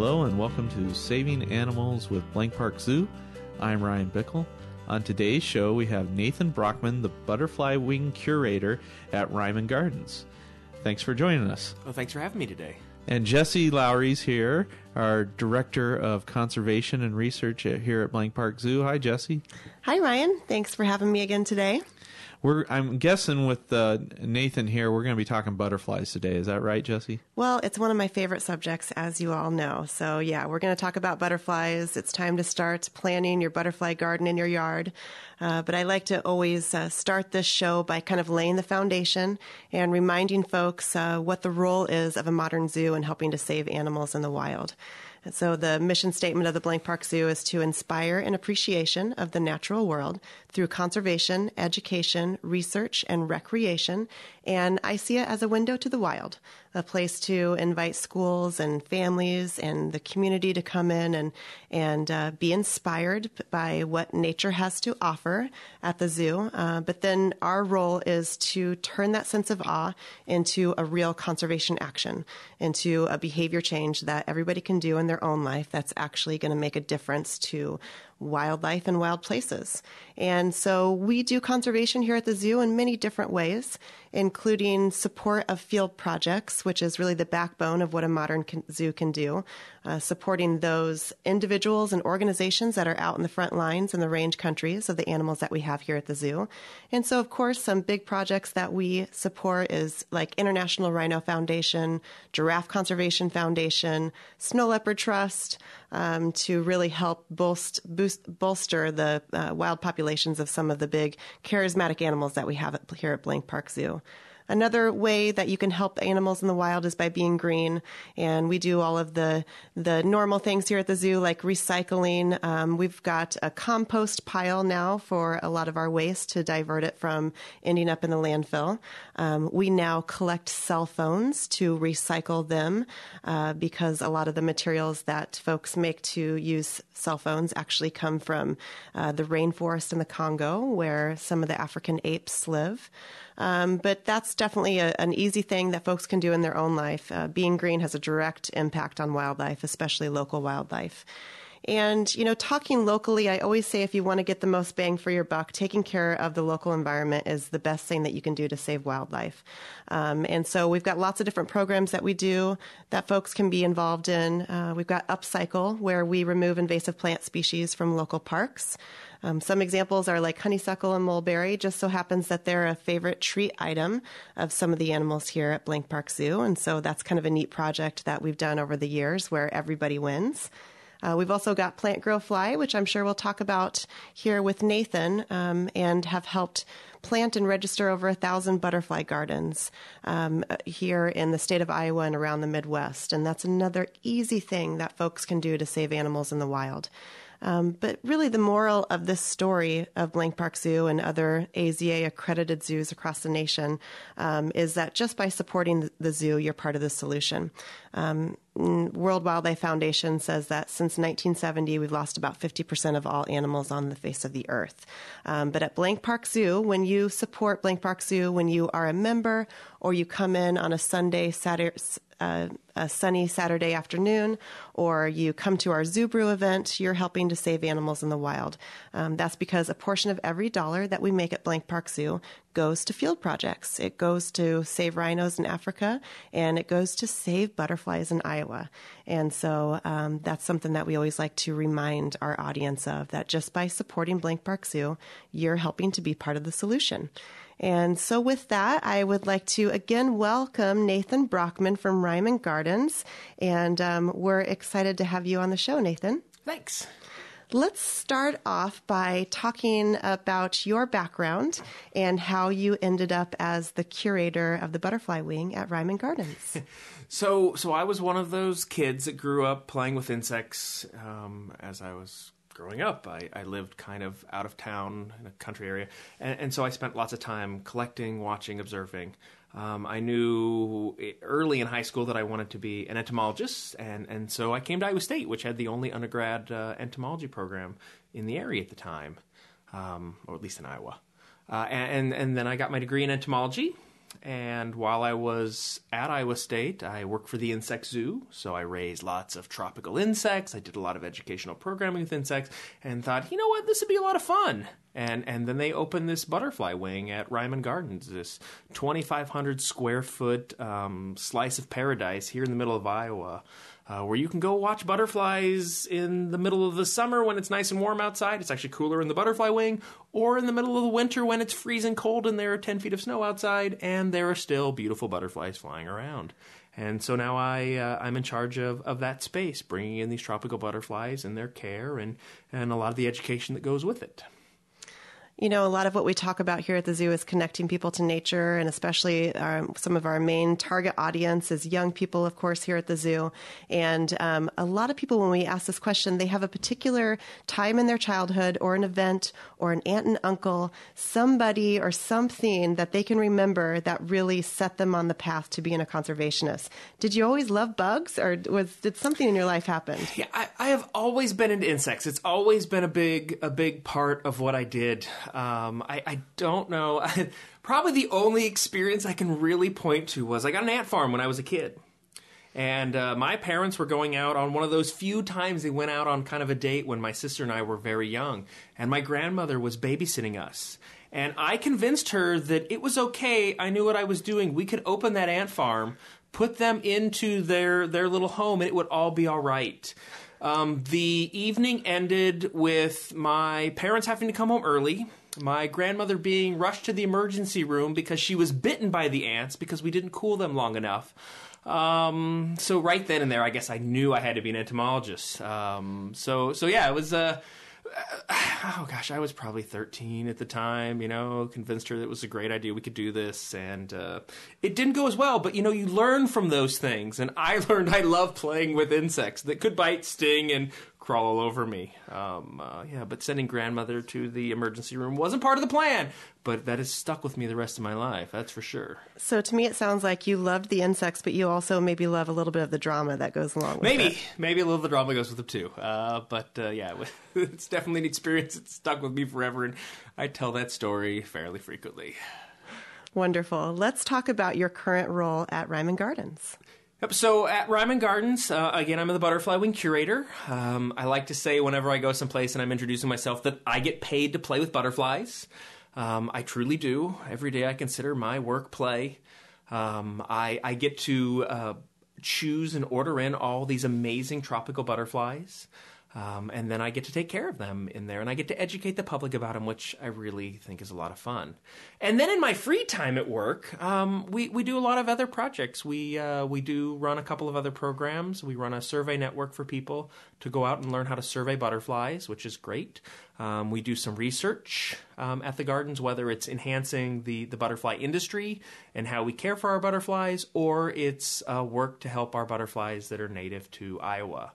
Hello and welcome to Saving Animals with Blank Park Zoo. I'm Ryan Bickle. On today's show, we have Nathan Brockman, the butterfly wing curator at Ryman Gardens. Thanks for joining us. Well, thanks for having me today. And Jesse Lowry's here, our Director of Conservation and Research here at Blank Park Zoo. Hi, Jesse. Hi, Ryan. Thanks for having me again today. I'm guessing with Nathan here, we're going to be talking butterflies today. Is that right, Jesse? Well, it's one of my favorite subjects, as you all know. So, yeah, we're going to talk about butterflies. It's time to start planning your butterfly garden in your yard. But I like to always start this show by kind of laying the foundation and reminding folks what the role is of a modern zoo in helping to save animals in the wild. And so the mission statement of the Blank Park Zoo is to inspire an appreciation of the natural world through conservation, education, research, and recreation. And I see it as a window to the wild, a place to invite schools and families and the community to come in and be inspired by what nature has to offer at the zoo. But then our role is to turn that sense of awe into a real conservation action, into a behavior change that everybody can do in their own life that's actually going to make a difference to wildlife and wild places. And so we do conservation here at the zoo in many different ways, including support of field projects, which is really the backbone of what a modern zoo can do, supporting those individuals and organizations that are out in the front lines in the range countries of the animals that we have here at the zoo. And so, of course, some big projects that we support is like International Rhino Foundation, Giraffe Conservation Foundation, Snow Leopard Trust, to really help bolster the wild populations of some of the big charismatic animals that we have here at Blank Park Zoo. Another way that you can help animals in the wild is by being green, and we do all of the normal things here at the zoo, like recycling. We've got a compost pile now for a lot of our waste to divert it from ending up in the landfill. We now collect cell phones to recycle them because a lot of the materials that folks make to use cell phones actually come from the rainforest in the Congo, where some of the African apes live. But that's definitely an easy thing that folks can do in their own life. Being green has a direct impact on wildlife, especially local wildlife. And, you know, talking locally, I always say if you want to get the most bang for your buck, taking care of the local environment is the best thing that you can do to save wildlife. And so we've got lots of different programs that we do that folks can be involved in. We've got Upcycle, where we remove invasive plant species from local parks. Some examples are like honeysuckle and mulberry. Just so happens that they're a favorite treat item of some of the animals here at Blank Park Zoo. And so that's kind of a neat project that we've done over the years where everybody wins. We've also got Plant Grow Fly, which I'm sure we'll talk about here with Nathan, and have helped plant and register over 1,000 butterfly gardens here in the state of Iowa and around the Midwest. And that's another easy thing that folks can do to save animals in the wild. But really the moral of this story of Blank Park Zoo and other AZA accredited zoos across the nation is that just by supporting the zoo, you're part of the solution. World Wildlife Foundation says that since 1970, we've lost about 50% of all animals on the face of the earth. But at Blank Park Zoo, when you support Blank Park Zoo, when you are a member or you come in on a sunny Saturday afternoon, or you come to our Zoo Brew event, you're helping to save animals in the wild. That's because a portion of every dollar that we make at Blank Park Zoo goes to field projects. It goes to save rhinos in Africa, and it goes to save butterflies in Iowa. And so that's something that we always like to remind our audience of, that just by supporting Blank Park Zoo, you're helping to be part of the solution. And so with that, I would like to again welcome Nathan Brockman from Ryman Gardens. And we're excited to have you on the show, Nathan. Thanks. Let's start off by talking about your background and how you ended up as the curator of the butterfly wing at Ryman Gardens. So I was one of those kids that grew up playing with insects as I was growing up. I lived kind of out of town in a country area, and so I spent lots of time collecting, watching, observing. I knew early in high school that I wanted to be an entomologist, and so I came to Iowa State, which had the only undergrad entomology program in the area at the time, or at least in Iowa. And then I got my degree in entomology, And while I was at Iowa State, I worked for the insect zoo. So I raised lots of tropical insects. I did a lot of educational programming with insects and thought, you know what, this would be a lot of fun. And then they opened this butterfly wing at Ryman Gardens, this 2,500 square foot slice of paradise here in the middle of Iowa, where you can go watch butterflies in the middle of the summer when it's nice and warm outside. It's actually cooler in the butterfly wing, or in the middle of the winter when it's freezing cold and there are 10 feet of snow outside, and there are still beautiful butterflies flying around. And so now I'm in charge of that space, bringing in these tropical butterflies and their care and a lot of the education that goes with it. You know, a lot of what we talk about here at the zoo is connecting people to nature, and especially some of our main target audience is young people, of course, here at the zoo. And a lot of people, when we ask this question, they have a particular time in their childhood or an event or an aunt and uncle, somebody or something that they can remember that really set them on the path to being a conservationist. Did you always love bugs, or did something in your life happen? Yeah, I have always been into insects. It's always been a big part of what I did. I don't know. Probably the only experience I can really point to was I got an ant farm when I was a kid. And my parents were going out on one of those few times they went out on kind of a date when my sister and I were very young. And my grandmother was babysitting us. And I convinced her that it was okay. I knew what I was doing. We could open that ant farm, put them into their little home, and it would all be all right. The evening ended with my parents having to come home early, my grandmother being rushed to the emergency room because she was bitten by the ants because we didn't cool them long enough. So right then and there, I guess I knew I had to be an entomologist. So yeah, it was, oh gosh, I was probably 13 at the time, convinced her that it was a great idea. We could do this. And, it didn't go as well, but you learn from those things. And I learned I love playing with insects that could bite, sting, and crawl all over me. But sending grandmother to the emergency room wasn't part of the plan, but that has stuck with me the rest of my life. That's for sure. So to me, it sounds like you loved the insects, but you also maybe love a little bit of the drama that goes along with it. Maybe a little of the drama goes with them too. It's definitely an experience that stuck with me forever, and I tell that story fairly frequently. Wonderful. Let's talk about your current role at Ryman Gardens. Yep, so at Ryman Gardens, again, I'm the butterfly wing curator. I like to say whenever I go someplace and I'm introducing myself that I get paid to play with butterflies. I truly do. Every day I consider my work play. I get to choose and order in all these amazing tropical butterflies. And then I get to take care of them in there, and I get to educate the public about them, which I really think is a lot of fun. And then in my free time at work, we do a lot of other projects. We do run a couple of other programs. We run a survey network for people to go out and learn how to survey butterflies, which is great. We do some research at the gardens, whether it's enhancing the butterfly industry and how we care for our butterflies, or it's work to help our butterflies that are native to Iowa.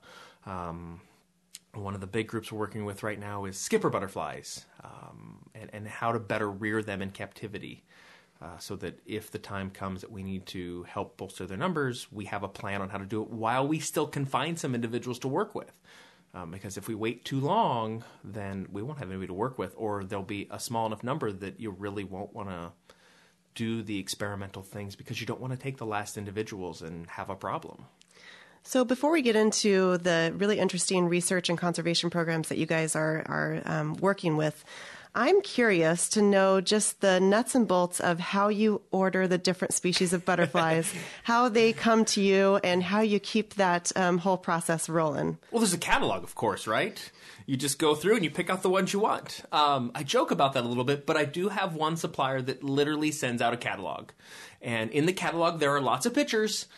One of the big groups we're working with right now is skipper butterflies, and how to better rear them in captivity, so that if the time comes that we need to help bolster their numbers, we have a plan on how to do it while we still can find some individuals to work with. Because if we wait too long, then we won't have anybody to work with, or there'll be a small enough number that you really won't want to do the experimental things because you don't want to take the last individuals and have a problem. So before we get into the really interesting research and conservation programs that you guys are working with, I'm curious to know just the nuts and bolts of how you order the different species of butterflies, how they come to you, and how you keep that whole process rolling. Well, there's a catalog, of course, right? You just go through and you pick out the ones you want. I joke about that a little bit, but I do have one supplier that literally sends out a catalog. And in the catalog, there are lots of pictures,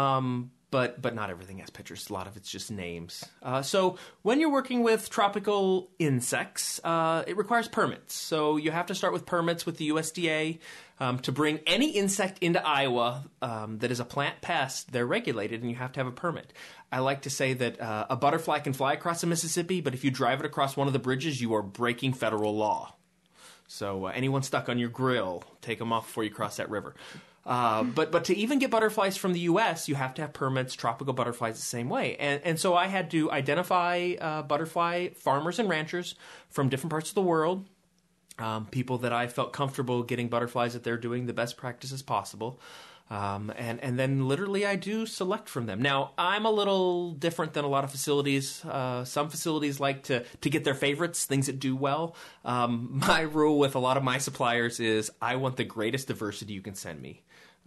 but not everything has pictures. A lot of it's just names. So when you're working with tropical insects, it requires permits. So you have to start with permits with the USDA. To bring any insect into Iowa that is a plant pest, they're regulated, and you have to have a permit. I like to say that a butterfly can fly across the Mississippi, but if you drive it across one of the bridges, you are breaking federal law. So anyone stuck on your grill, take them off before you cross that river. But to even get butterflies from the U.S., you have to have permits. Tropical butterflies the same way. And so I had to identify butterfly farmers and ranchers from different parts of the world. people that I felt comfortable getting butterflies that they're doing the best practices possible. And then literally I do select from them. Now, I'm a little different than a lot of facilities. Some facilities like to get their favorites, things that do well. My rule with a lot of my suppliers is I want the greatest diversity you can send me.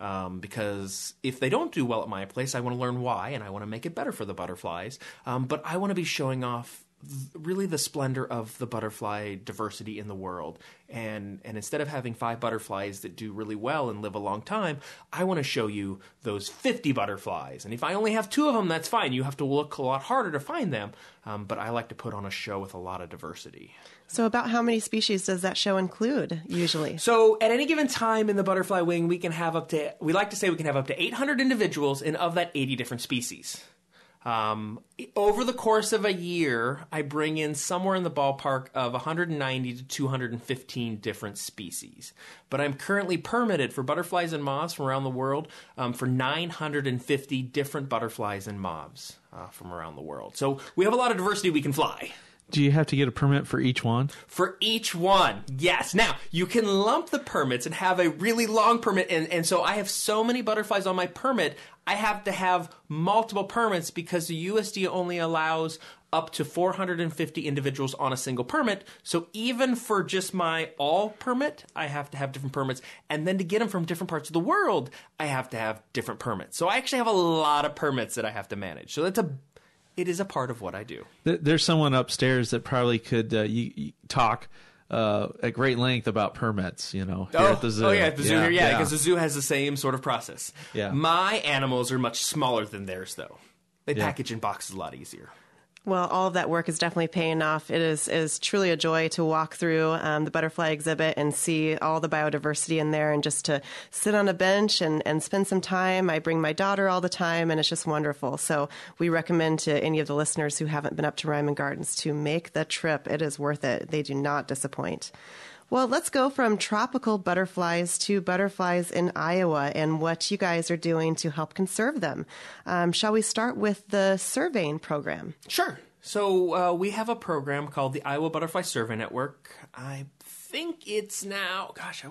Because if they don't do well at my place, I want to learn why, and I want to make it better for the butterflies. But I want to be showing off really the splendor of the butterfly diversity in the world. And instead of having 5 butterflies that do really well and live a long time, I want to show you those 50 butterflies. And if I only have 2 of them, that's fine. You have to look a lot harder to find them. But I like to put on a show with a lot of diversity. So about how many species does that show include usually? So at any given time in the butterfly wing, we like to say we can have up to 800 individuals, and of that, 80 different species. Over the course of a year, I bring in somewhere in the ballpark of 190 to 215 different species. But I'm currently permitted for butterflies and moths from around the world for 950 different butterflies and moths from around the world. So we have a lot of diversity we can fly. Do you have to get a permit for each one? For each one, yes. Now, you can lump the permits and have a really long permit. And so I have so many butterflies on my permit, I have to have multiple permits because the USDA only allows up to 450 individuals on a single permit. So even for just my all permit, I have to have different permits. And then to get them from different parts of the world, I have to have different permits. So I actually have a lot of permits that I have to manage. So it is a part of what I do. There's someone upstairs that probably could you talk at great length about permits, here at the zoo. Oh, yeah, at the zoo here. Yeah, because the zoo has the same sort of process. Yeah. My animals are much smaller than theirs, though. They package in boxes a lot easier. Well, all of that work is definitely paying off. It is truly a joy to walk through the butterfly exhibit and see all the biodiversity in there, and just to sit on a bench and spend some time. I bring my daughter all the time, and it's just wonderful. So we recommend to any of the listeners who haven't been up to Ryman Gardens to make the trip. It is worth it. They do not disappoint. Well, let's go from tropical butterflies to butterflies in Iowa and what you guys are doing to help conserve them. Shall we start with the surveying program? Sure. So we have a program called the Iowa Butterfly Survey Network. I think it's now,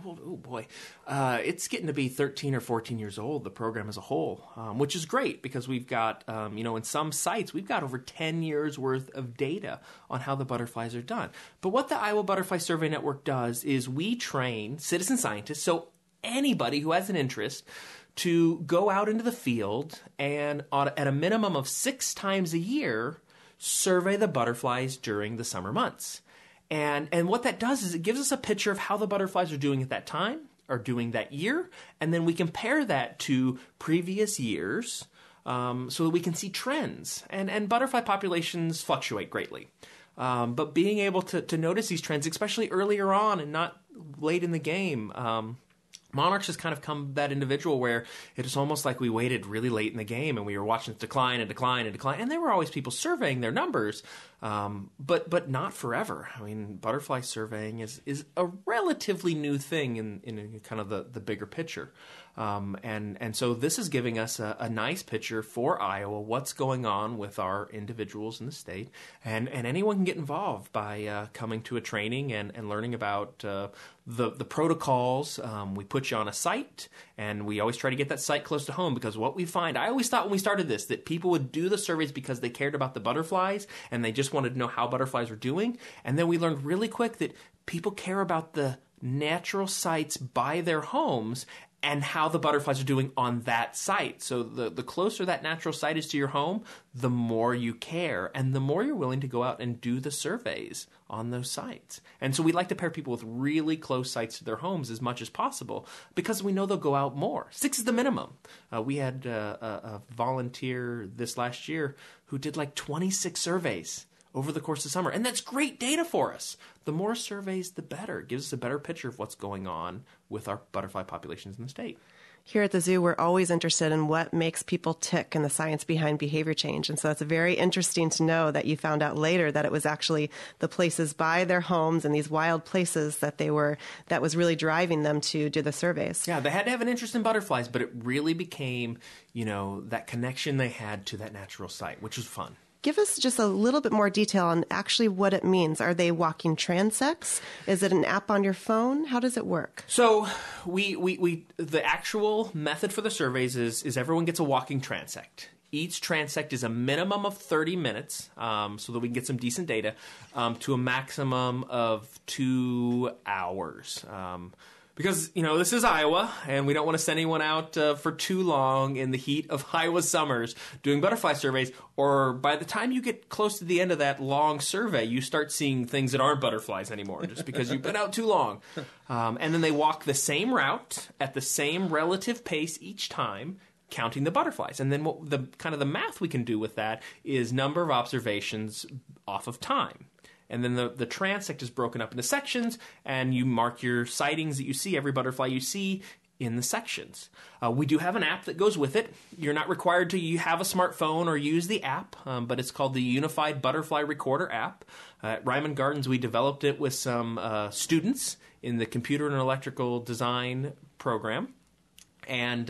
it's getting to be 13 or 14 years old, the program as a whole, which is great because we've got, in some sites, we've got over 10 years worth of data on how the butterflies are done. But what the Iowa Butterfly Survey Network does is we train citizen scientists, so anybody who has an interest, to go out into the field and at a minimum of 6 times a year, survey the butterflies during the summer months. And what that does is it gives us a picture of how the butterflies are doing at that time, or doing that year, and then we compare that to previous years so that we can see trends. And butterfly populations fluctuate greatly. But being able to notice these trends, especially earlier on and not late in the game, Monarchs has kind of come that individual where it's almost like we waited really late in the game and we were watching it decline and decline and decline. And there were always people surveying their numbers, but not forever. I mean, butterfly surveying is a relatively new thing in kind of the bigger picture. And so this is giving us a nice picture for Iowa, what's going on with our individuals in the state. And anyone can get involved by coming to a training and learning about the protocols. We put you on a site, and we always try to get that site close to home, because what we find, I always thought when we started this, that people would do the surveys because they cared about the butterflies and they just wanted to know how butterflies were doing. And then we learned really quick that people care about the natural sites by their homes and how the butterflies are doing on that site. So the closer that natural site is to your home, the more you care, and the more you're willing to go out and do the surveys on those sites. And so we like to pair people with really close sites to their homes as much as possible, because we know they'll go out more. 6 is the minimum. We had a volunteer this last year who did like 26 surveys over the course of summer. And that's great data for us. The more surveys, the better. It gives us a better picture of what's going on with our butterfly populations in the state. Here at the zoo, we're always interested in what makes people tick and the science behind behavior change. And so it's very interesting to know that you found out later that it was actually the places by their homes and these wild places that was really driving them to do the surveys. Yeah, they had to have an interest in butterflies, but it really became, that connection they had to that natural site, which was fun. give us just a little bit more detail on actually what it means. Are they walking transects? Is it an app on your phone? How does it work? So the actual method for the surveys is everyone gets a walking transect. Each transect is a minimum of 30 minutes, so that we can get some decent data, to a maximum of 2 hours. Because, this is Iowa, and we don't want to send anyone out for too long in the heat of Iowa summers doing butterfly surveys, or by the time you get close to the end of that long survey, you start seeing things that aren't butterflies anymore, just because you've been out too long. And then they walk the same route at the same relative pace each time, counting the butterflies. And then what the math we can do with that is number of observations off of time. And then the transect is broken up into sections, and you mark your sightings that you see, every butterfly you see, in the sections. We do have an app that goes with it. You're not required to have a smartphone or use the app, but it's called the Unified Butterfly Recorder app. At Ryman Gardens, we developed it with some students in the Computer and Electrical Design program. And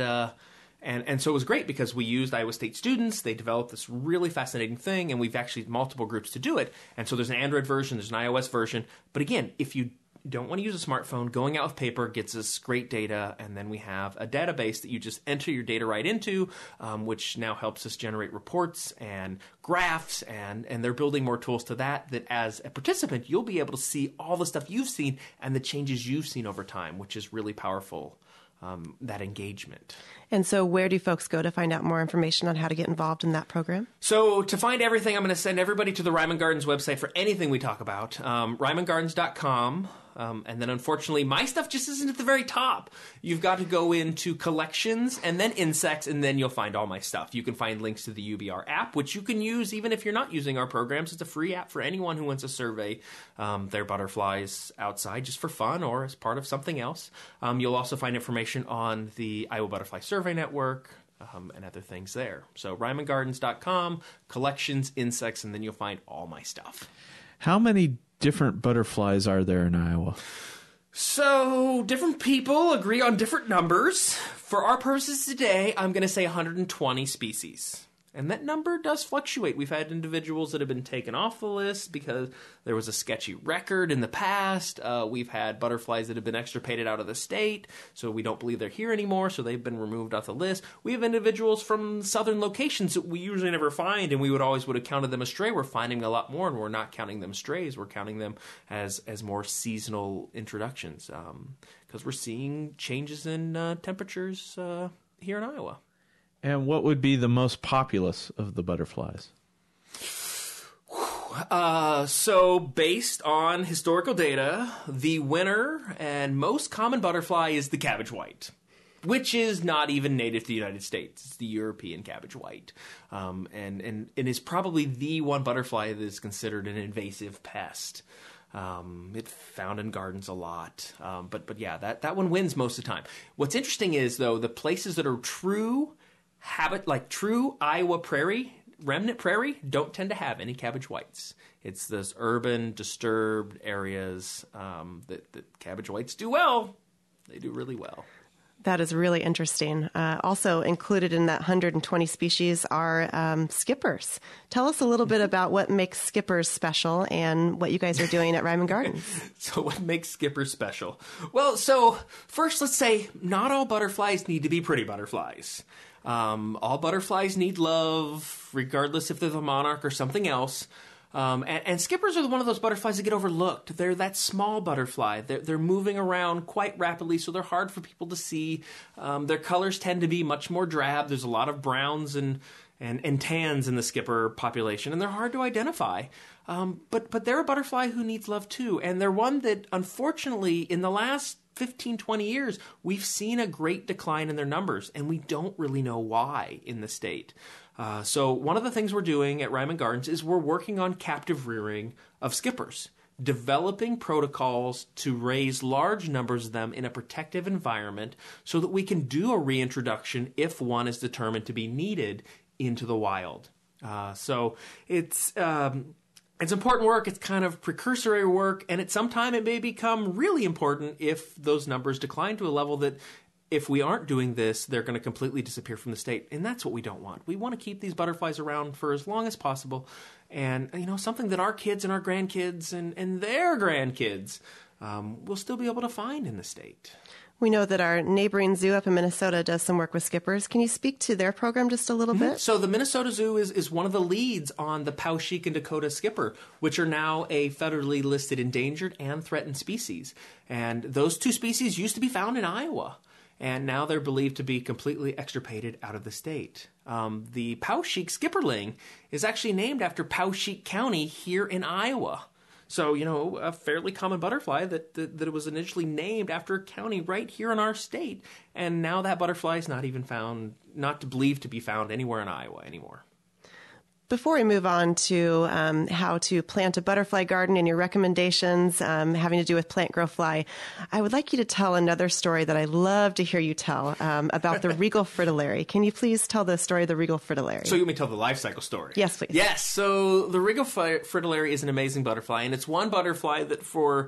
so it was great because we used Iowa State students. They developed this really fascinating thing, and we've actually multiple groups to do it. And so there's an Android version, there's an iOS version. But again, if you don't want to use a smartphone, going out with paper gets us great data, and then we have a database that you just enter your data right into, which now helps us generate reports and graphs, and they're building more tools to that as a participant, you'll be able to see all the stuff you've seen and the changes you've seen over time, which is really powerful. That engagement. And so where do folks go to find out more information on how to get involved in that program? So to find everything, I'm going to send everybody to the Ryman Gardens website for anything we talk about, RymanGardens.com. And then unfortunately, my stuff just isn't at the very top. You've got to go into collections and then insects, and then you'll find all my stuff. You can find links to the UBR app, which you can use even if you're not using our programs. It's a free app for anyone who wants to survey their butterflies outside just for fun or as part of something else. You'll also find information on the Iowa Butterfly Survey Network, and other things there. So RymanGardens.com, collections, insects, and then you'll find all my stuff. How many different butterflies are there in Iowa? So different people agree on different numbers. For our purposes today, I'm going to say 120 species. And that number does fluctuate. We've had individuals that have been taken off the list because there was a sketchy record in the past. We've had butterflies that have been extirpated out of the state, so we don't believe they're here anymore, so they've been removed off the list. We have individuals from southern locations that we usually never find, and we would have counted them as stray. We're finding a lot more, and we're not counting them strays. We're counting them as more seasonal introductions because we're seeing changes in temperatures here in Iowa. And what would be the most populous of the butterflies? So based on historical data, the winner and most common butterfly is the cabbage white, which is not even native to the United States. It's the European cabbage white, and is probably the one butterfly that is considered an invasive pest. It's found in gardens a lot, but yeah, that one wins most of the time. What's interesting is, though, the places that are true Iowa prairie, remnant prairie, don't tend to have any cabbage whites. It's those urban, disturbed areas that cabbage whites do well. They do really well. That is really interesting. Also included in that 120 species are skippers. Tell us a little bit about what makes skippers special and what you guys are doing at Ryman Gardens. So what makes skippers special? Well, so first let's say not all butterflies need to be pretty butterflies. All butterflies need love, regardless if they're the monarch or something else. And skippers are one of those butterflies that get overlooked. They're that small butterfly. They're moving around quite rapidly, so they're hard for people to see. Their colors tend to be much more drab. There's a lot of browns and tans in the skipper population, and they're hard to identify. But they're a butterfly who needs love too, and they're one that, unfortunately, in the last 15, 20 years, we've seen a great decline in their numbers, and we don't really know why in the state. So one of the things we're doing at Ryman Gardens is we're working on captive rearing of skippers, developing protocols to raise large numbers of them in a protective environment so that we can do a reintroduction if one is determined to be needed into the wild. So it's important work. It's kind of precursory work, and at some time it may become really important if those numbers decline to a level that if we aren't doing this, they're going to completely disappear from the state. And that's what we don't want. We want to keep these butterflies around for as long as possible. And, something that our kids and our grandkids and their grandkids will still be able to find in the state. We know that our neighboring zoo up in Minnesota does some work with skippers. Can you speak to their program just a little bit? So the Minnesota Zoo is one of the leads on the Poweshiek and Dakota skipper, which are now a federally listed endangered and threatened species. And those two species used to be found in Iowa, and now they're believed to be completely extirpated out of the state. The Poweshiek skipperling is actually named after Poweshiek County here in Iowa. So, a fairly common butterfly that it was initially named after a county right here in our state. And now that butterfly is not believed to be found anywhere in Iowa anymore. Before we move on to how to plant a butterfly garden and your recommendations having to do with plant grow fly, I would like you to tell another story that I love to hear you tell about the regal fritillary. Can you please tell the story of the regal fritillary? So you want me to tell the life cycle story? Yes, please. Yes. So the regal fritillary is an amazing butterfly, and it's one butterfly that for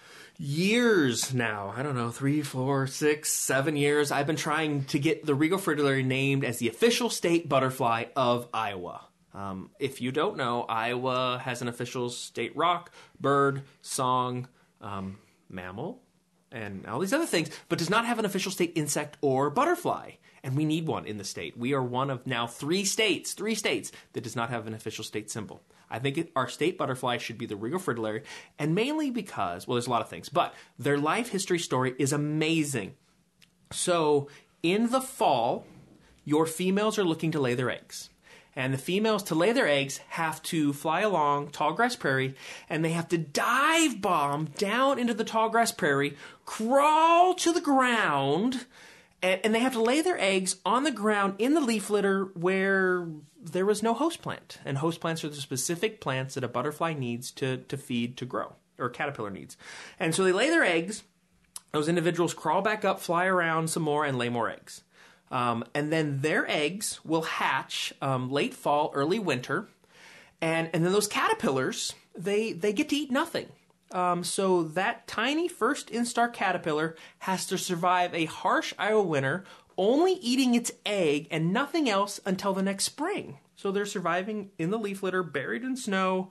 years now, 3, 4, 6, 7 years, I've been trying to get the regal fritillary named as the official state butterfly of Iowa. If you don't know, Iowa has an official state rock, bird, song, mammal, and all these other things, but does not have an official state insect or butterfly. And we need one in the state. We are one of now three states that does not have an official state symbol. I think our state butterfly should be the regal fritillary, and mainly because, well, there's a lot of things, but their life history story is amazing. So in the fall, your females are looking to lay their eggs. And the females, to lay their eggs, have to fly along tall grass prairie, and they have to dive bomb down into the tall grass prairie, crawl to the ground, and they have to lay their eggs on the ground in the leaf litter where there was no host plant. And host plants are the specific plants that a butterfly needs to feed to grow, or a caterpillar needs. And so they lay their eggs, those individuals crawl back up, fly around some more, and lay more eggs. And then their eggs will hatch late fall, early winter, and then those caterpillars, they get to eat nothing. So that tiny first instar caterpillar has to survive a harsh Iowa winter, only eating its egg and nothing else until the next spring. So they're surviving in the leaf litter, buried in snow.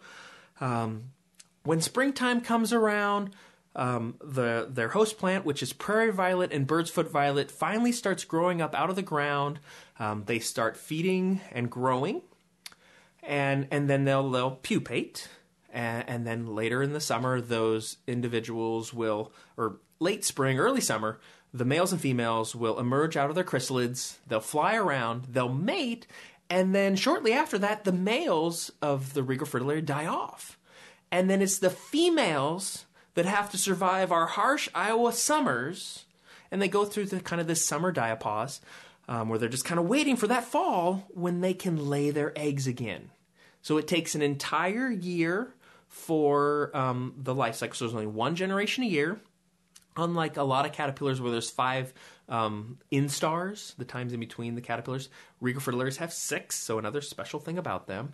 When springtime comes around, their host plant, which is prairie violet and bird's foot violet, finally starts growing up out of the ground. They start feeding and growing, and then they'll pupate, and then later in the summer, those individuals will, or late spring, early summer, the males and females will emerge out of their chrysalids. They'll fly around, they'll mate, and then shortly after that, the males of the regal fritillary die off, and then it's the females that have to survive our harsh Iowa summers, and they go through this summer diapause, where they're just kind of waiting for that fall when they can lay their eggs again. So it takes an entire year for the life cycle. So there's only one generation a year, unlike a lot of caterpillars where there's 5 instars, the times in between the caterpillars. Regal fritillaries have 6, so another special thing about them.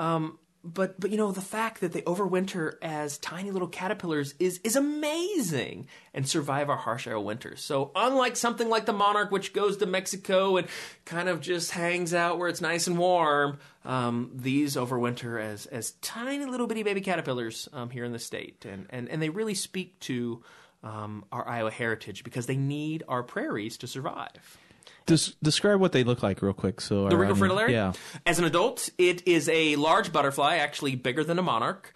But the fact that they overwinter as tiny little caterpillars is amazing and survive our harsh Iowa winters. So unlike something like the monarch, which goes to Mexico and kind of just hangs out where it's nice and warm, these overwinter as tiny little bitty baby caterpillars here in the state. And they really speak to our Iowa heritage because they need our prairies to survive. Describe what they look like real quick. So the regal fritillary? Yeah. As an adult, it is a large butterfly, actually bigger than a monarch.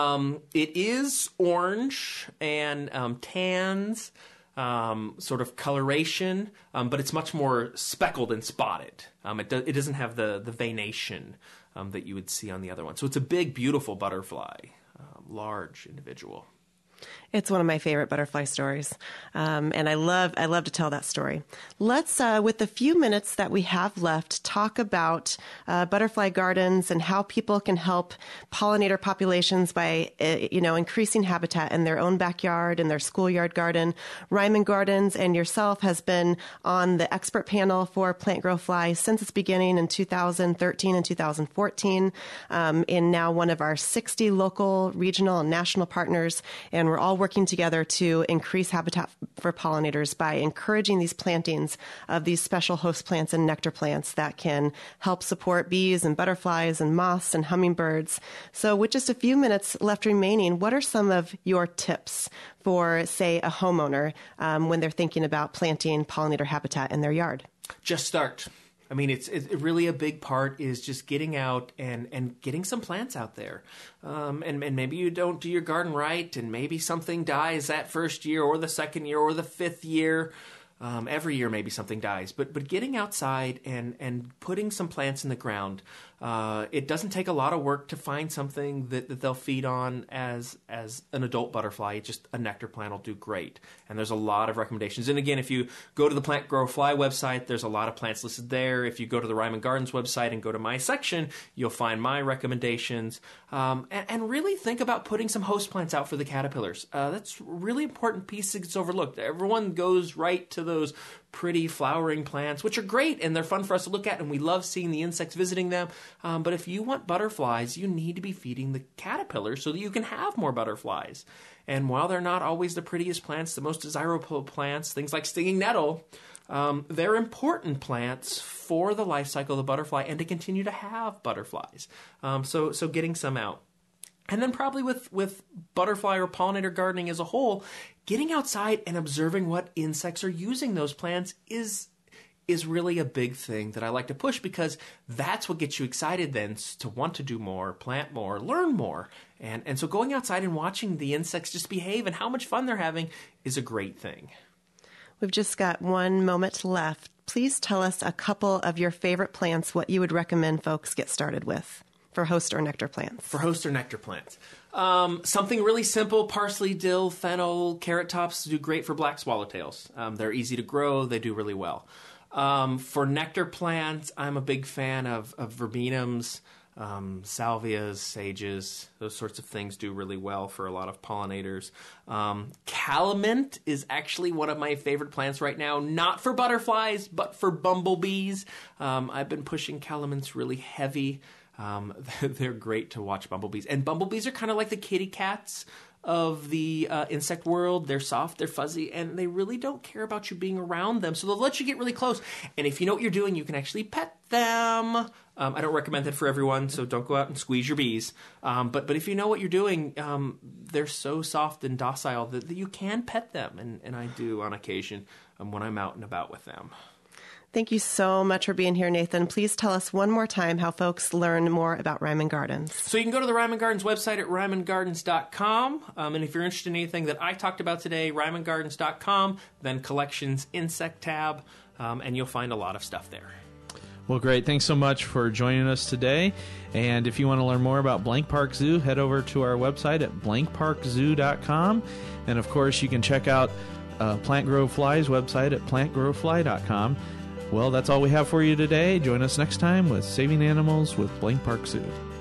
It is orange and tans, sort of coloration, but it's much more speckled and spotted. It doesn't have the veination that you would see on the other one. So it's a big, beautiful butterfly, large individual. It's one of my favorite butterfly stories, and I love to tell that story. Let's, with the few minutes that we have left, talk about butterfly gardens and how people can help pollinator populations by, increasing habitat in their own backyard, in their schoolyard garden. Ryman Gardens and yourself has been on the expert panel for Plant Grow Fly since its beginning in 2013 and 2014, in now one of our 60 local, regional, and national partners, and we're all working together to increase habitat for pollinators by encouraging these plantings of these special host plants and nectar plants that can help support bees and butterflies and moths and hummingbirds. So with just a few minutes left remaining, what are some of your tips for, say, a homeowner when they're thinking about planting pollinator habitat in their yard? Just start. I mean, it's really a big part is just getting out and getting some plants out there. And maybe you don't do your garden right, and maybe something dies that first year or the second year or the fifth year. Every year maybe something dies. But getting outside and putting some plants in the ground, it doesn't take a lot of work to find something that they'll feed on as an adult butterfly. Just a nectar plant will do great. And there's a lot of recommendations. And again, if you go to the Plant Grow Fly website, there's a lot of plants listed there. If you go to the Ryman Gardens website and go to my section, you'll find my recommendations. And really think about putting some host plants out for the caterpillars. That's a really important piece that gets overlooked. Everyone goes right to those pretty flowering plants, which are great and they're fun for us to look at, and we love seeing the insects visiting them. But if you want butterflies, you need to be feeding the caterpillars so that you can have more butterflies. And while they're not always the prettiest plants, the most desirable plants, things like stinging nettle, they're important plants for the life cycle of the butterfly and to continue to have butterflies. So getting some out. And then probably with butterfly or pollinator gardening as a whole, getting outside and observing what insects are using those plants is really a big thing that I like to push, because that's what gets you excited then to want to do more, plant more, learn more. And so going outside and watching the insects just behave and how much fun they're having is a great thing. We've just got 1 moment left. Please tell us a couple of your favorite plants, what you would recommend folks get started with for host or nectar plants. For host or nectar plants. Something really simple: parsley, dill, fennel, carrot tops do great for black swallowtails. They're easy to grow. They do really well. For nectar plants, I'm a big fan of verbenums, salvias, sages. Those sorts of things do really well for a lot of pollinators. Calamint is actually one of my favorite plants right now, not for butterflies, but for bumblebees. I've been pushing calamints really heavy. They're great to watch bumblebees. And bumblebees are kind of like the kitty cats of the insect world. They're soft, they're fuzzy, and they really don't care about you being around them. So they'll let you get really close. And if you know what you're doing, you can actually pet them. I don't recommend that for everyone, so don't go out and squeeze your bees. But if you know what you're doing, they're so soft and docile that you can pet them. And I do on occasion when I'm out and about with them. Thank you so much for being here, Nathan. Please tell us one more time how folks learn more about Ryman Gardens. So you can go to the Ryman Gardens website at RymanGardens.com. And if you're interested in anything that I talked about today, RymanGardens.com, then Collections Insect tab, and you'll find a lot of stuff there. Well, great. Thanks so much for joining us today. And if you want to learn more about Blank Park Zoo, head over to our website at blankparkzoo.com. And, of course, you can check out Plant Grow Fly's website at plantgrowfly.com. Well, that's all we have for you today. Join us next time with Saving Animals with Blank Park Zoo.